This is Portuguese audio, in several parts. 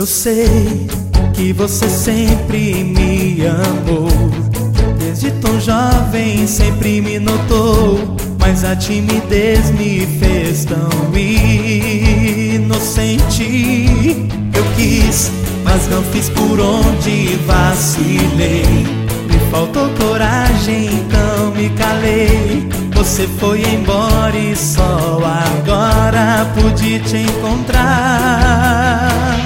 Eu sei que você sempre me amou, desde tão jovem sempre me notou, mas a timidez me fez tão inocente. Eu quis, mas não fiz por onde vacilei. Me faltou coragem, então me calei. Você foi embora e só agora pude te encontrar.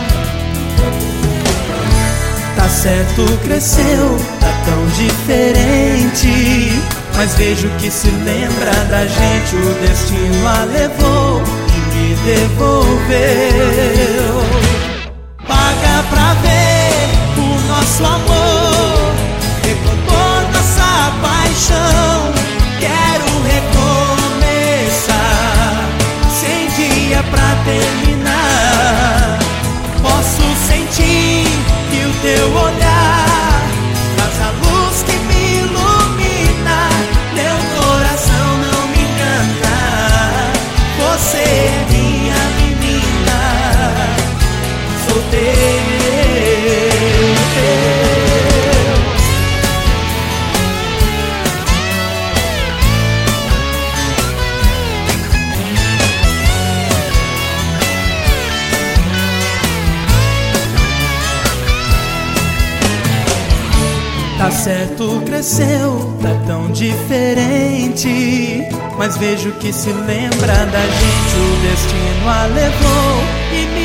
Tá certo, cresceu, tá tão diferente, mas vejo que se lembra da gente. O destino a levou e me devolveu. Paga pra ver o nosso amor, recompor nossa paixão. Quero recomeçar, sem dia pra terminar. Posso sentir que o teu olhar traz a luz que me ilumina. Teu coração não me engana, você é minha menina. Sou teu. Tá certo, cresceu, tá tão diferente, mas vejo que se lembra da gente. O destino a levou e me